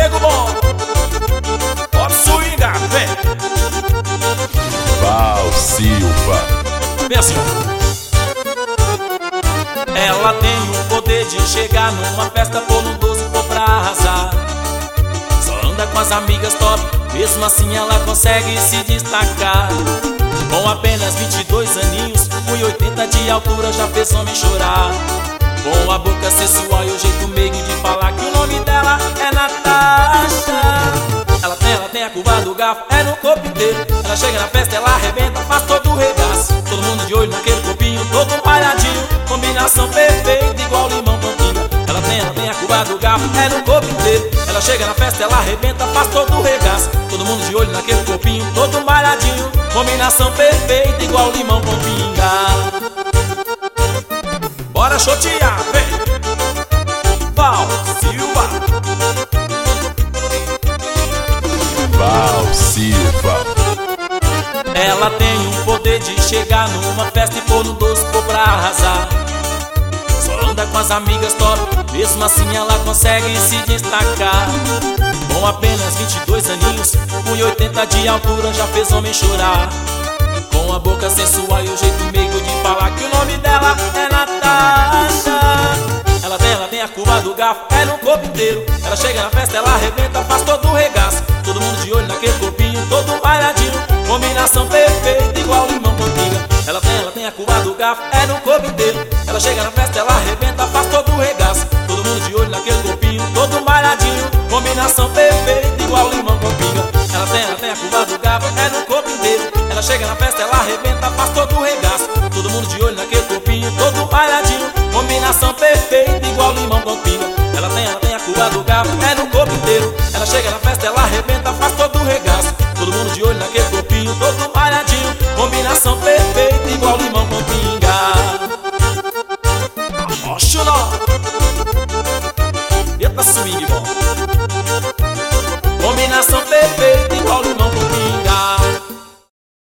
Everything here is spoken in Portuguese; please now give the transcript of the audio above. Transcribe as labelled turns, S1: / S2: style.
S1: nego bom. Pode swingar, vem.
S2: Val Silva.
S1: Vem assim, ó. Ela tem o poder de chegar numa festa, pôr no doce, pôr pra arrasar. Só anda com as amigas top, mesmo assim ela consegue se destacar. Com apenas 22 aninhos, 1,80 de altura já fez homem chorar. Com a boca sensual e o jeito meigo de falar que o nome dela é Natasha. Ela tem a curva do garfo, é no corpo inteiro. Ela chega na festa, ela arrebenta, faz todo o regaço. Todo mundo de olho naquele corpinho, todo malhadinho. Combinação perfeita, igual limão com pinga. Ela tem a curva do garfo, é no corpo inteiro. Ela chega na festa, ela arrebenta, faz todo o regaço. Todo mundo de olho naquele corpinho, todo malhadinho. Combinação perfeita, igual limão com pinga. Bora chotear, vem! Val Silva.
S2: Val Silva.
S1: Ela tem o poder de chegar numa festa e pôr no doce, pôr pra arrasar. Só anda com as amigas top, mesmo assim ela consegue se destacar. Com apenas 22 aninhos, 1,80 de altura já fez homem chorar. Com a boca sensual e o jeito meigo de falar que o nome dela é Natasha. Ela tem a curva do garfo, é no corpo inteiro. Ela chega na festa, ela arrebenta, faz todo o regaço. Todo mundo de olho naquele corpinho, todo malhadinho. Combinação perfeita, igual limão com pinga. Ela tem a curva do garfo, é no corpo inteiro. Ela chega na festa, ela arrebenta, faz todo o regaço. Todo mundo de olho naquele corpinho, todo malhadinho. Combinação perfeita, igual limão com pinga. Ela tem a curva do garfo, é no corpo inteiro. Ela chega na festa, ela arrebenta, faz todo o regaço. Todo mundo de olho naquele corpinho, todo malhadinho. Combinação perfeita, igual limão com pinga. Ela tem a curva do garfo, é no corpo inteiro. Ela chega na festa, ela arrebenta, faz todo o regaço. Todo mundo de olho naquele corpinho, todo malhadinho. Combinação perfeita, igual limão com pinga. Oxo, não. Eita swing, bom.